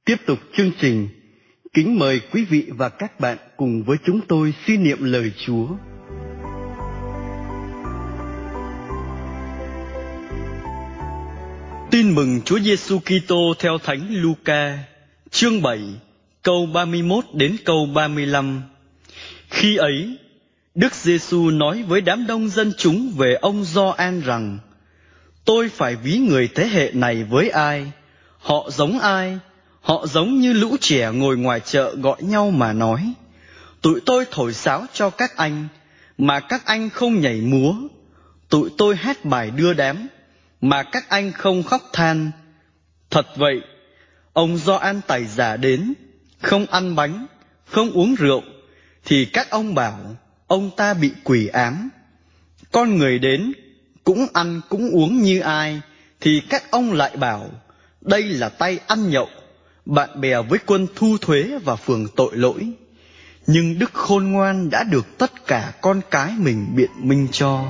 Tiếp tục chương trình, kính mời quý vị và các bạn cùng với chúng tôi suy niệm lời Chúa. Tin mừng Chúa Giêsu Kitô theo Thánh Luca, chương 7, câu 31 đến câu 35. Khi ấy, Đức Giêsu nói với đám đông dân chúng về ông Gioan rằng: Tôi phải ví người thế hệ này với ai? Họ giống ai? Họ giống như lũ trẻ ngồi ngoài chợ gọi nhau mà nói: Tụi tôi thổi sáo cho các anh, mà các anh không nhảy múa. Tụi tôi hát bài đưa đám, mà các anh không khóc than. Thật vậy, ông Gioan Tẩy Giả đến, không ăn bánh, không uống rượu, thì các ông bảo ông ta bị quỷ ám. Con người đến, cũng ăn cũng uống như ai, thì các ông lại bảo đây là tay ăn nhậu, bạn bè với quân thu thuế và phường tội lỗi. Nhưng Đức Khôn Ngoan đã được tất cả con cái mình biện minh cho.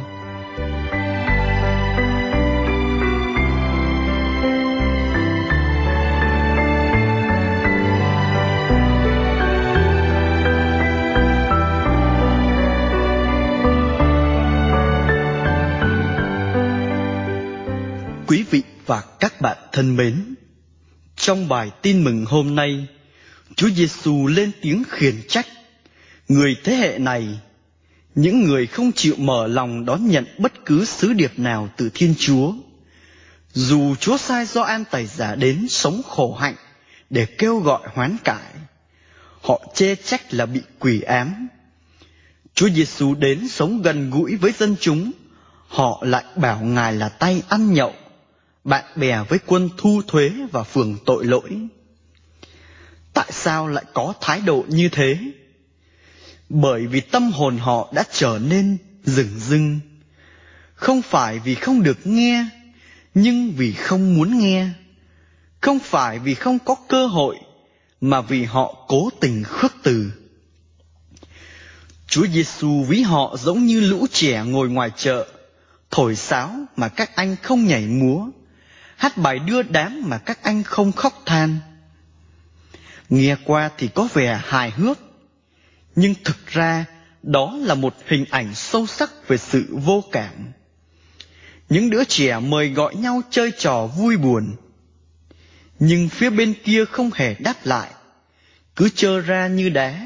Quý vị và các bạn thân mến, trong bài tin mừng hôm nay, Chúa Giêsu lên tiếng khiển trách người thế hệ này, những người không chịu mở lòng đón nhận bất cứ sứ điệp nào từ Thiên Chúa. Dù Chúa sai Gioan Tẩy Giả đến sống khổ hạnh để kêu gọi hoán cải, họ chê trách là bị quỷ ám. Chúa Giêsu đến sống gần gũi với dân chúng, họ lại bảo Ngài là tay ăn nhậu, bạn bè với quân thu thuế và phường tội lỗi. Tại sao lại có thái độ như thế? Bởi vì tâm hồn họ đã trở nên dửng dưng. Không phải vì không được nghe, nhưng vì không muốn nghe. Không phải vì không có cơ hội, mà vì họ cố tình khước từ. Chúa Giêsu ví họ giống như lũ trẻ ngồi ngoài chợ, thổi sáo mà các anh không nhảy múa, hát bài đưa đám mà các anh không khóc than. Nghe qua thì có vẻ hài hước, nhưng thực ra đó là một hình ảnh sâu sắc về sự vô cảm. Những đứa trẻ mời gọi nhau chơi trò vui buồn, nhưng phía bên kia không hề đáp lại, cứ trơ ra như đá.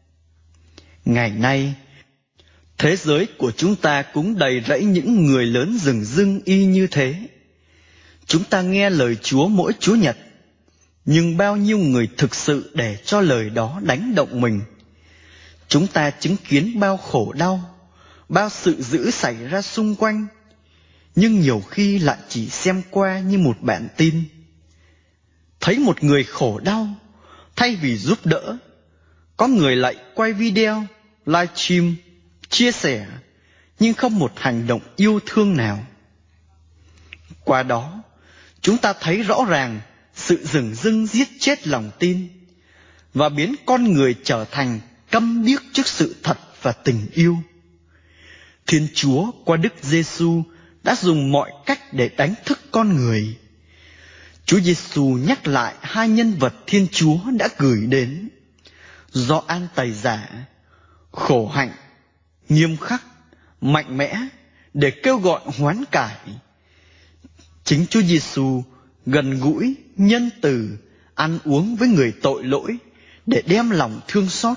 Ngày nay, thế giới của chúng ta cũng đầy rẫy những người lớn dửng dưng y như thế. Chúng ta nghe lời Chúa mỗi Chúa Nhật, nhưng bao nhiêu người thực sự để cho lời đó đánh động mình? Chúng ta chứng kiến bao khổ đau, bao sự dữ xảy ra xung quanh, nhưng nhiều khi lại chỉ xem qua như một bản tin. Thấy một người khổ đau, thay vì giúp đỡ, có người lại quay video, livestream, chia sẻ, nhưng không một hành động yêu thương nào. Qua đó, chúng ta thấy rõ ràng sự dửng dưng giết chết lòng tin và biến con người trở thành câm điếc trước sự thật và tình yêu. Thiên Chúa qua Đức Giêsu đã dùng mọi cách để đánh thức con người. Chúa Giêsu nhắc lại hai nhân vật Thiên Chúa đã gửi đến: Gioan Tẩy Giả, khổ hạnh, nghiêm khắc, mạnh mẽ để kêu gọi hoán cải. Chính Chúa Giêsu gần gũi, nhân từ, ăn uống với người tội lỗi để đem lòng thương xót.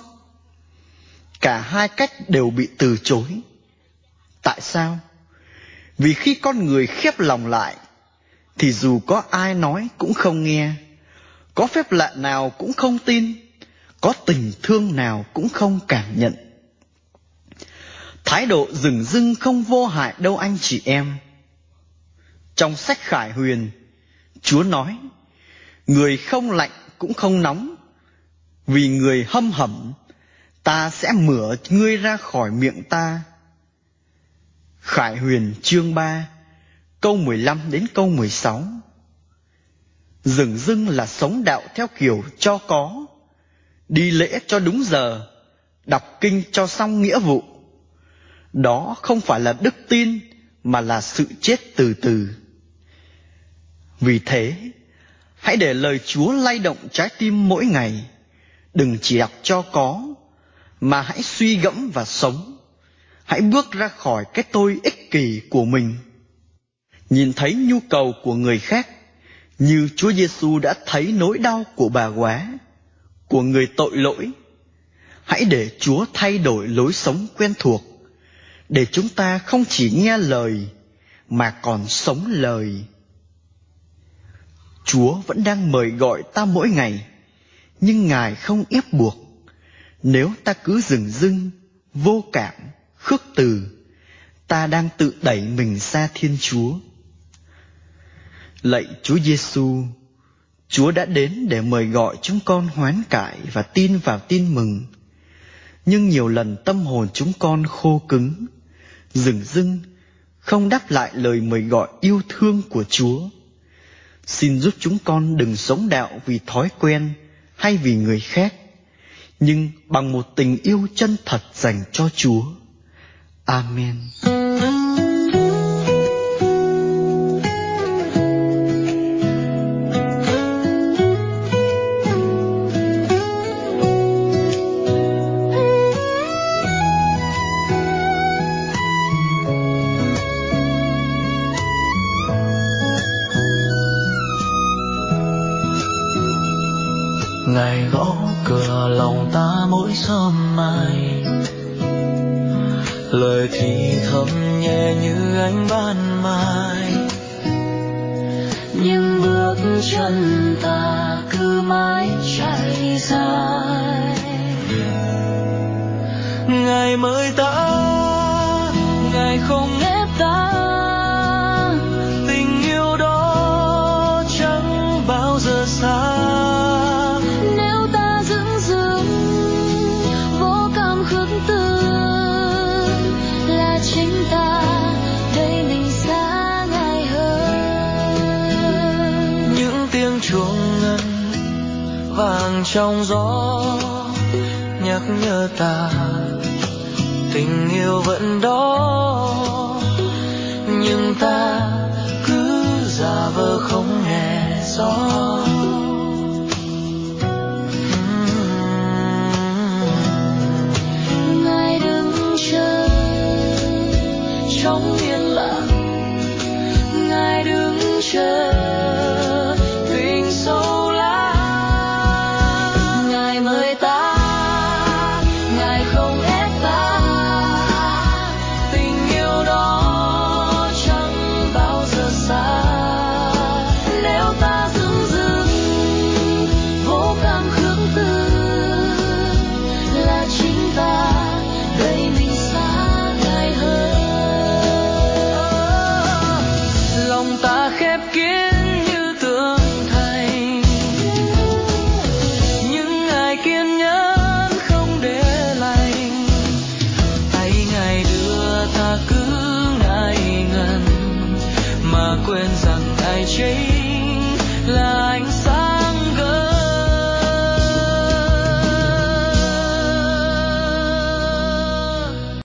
Cả hai cách đều bị từ chối. Tại sao? Vì khi con người khép lòng lại, thì dù có ai nói cũng không nghe, có phép lạ nào cũng không tin, có tình thương nào cũng không cảm nhận. Thái độ dửng dưng không vô hại đâu anh chị em. Trong sách Khải Huyền, Chúa nói: người không lạnh cũng không nóng, vì người hâm hẩm, ta sẽ mửa ngươi ra khỏi miệng ta. Khải Huyền chương 3, câu 15 đến câu 16. Dửng dưng là sống đạo theo kiểu cho có, đi lễ cho đúng giờ, đọc kinh cho xong nghĩa vụ. Đó không phải là đức tin, mà là sự chết từ từ. Vì thế, Hãy để lời Chúa lay động trái tim mỗi ngày. Đừng chỉ đọc cho có, mà hãy suy gẫm và sống. Hãy bước ra khỏi cái tôi ích kỷ của mình. Nhìn thấy nhu cầu của người khác, như Chúa Giêsu đã thấy nỗi đau của bà góa, của người tội lỗi. Hãy để Chúa thay đổi lối sống quen thuộc, để chúng ta không chỉ nghe lời, mà còn sống lời. Chúa vẫn đang mời gọi ta mỗi ngày, nhưng Ngài không ép buộc. Nếu ta cứ dửng dưng, vô cảm, khước từ, ta đang tự đẩy mình xa Thiên Chúa. Lạy Chúa Giêsu, Chúa đã đến để mời gọi chúng con hoán cải và tin vào tin mừng. Nhưng nhiều lần tâm hồn chúng con khô cứng, dửng dưng, không đáp lại lời mời gọi yêu thương của Chúa. Xin giúp chúng con đừng sống đạo vì thói quen hay vì người khác, nhưng bằng một tình yêu chân thật dành cho Chúa. Amen. Ngài gõ cửa lòng ta mỗi sớm mai, lời thì thầm nhẹ như ánh ban mai, nhưng bước chân ta cứ mãi chạy dài. Ngài mời ta, Ngài không ép ta, tình yêu đó chẳng bao giờ xa. Vàng trong gió nhắc nhở ta tình yêu vẫn đó, nhưng ta cứ giả vờ không nghe rõ. Ngài đứng chờ trong yên lặng, Ngài đứng chờ tình sâu. Quên rằng Ngài chính là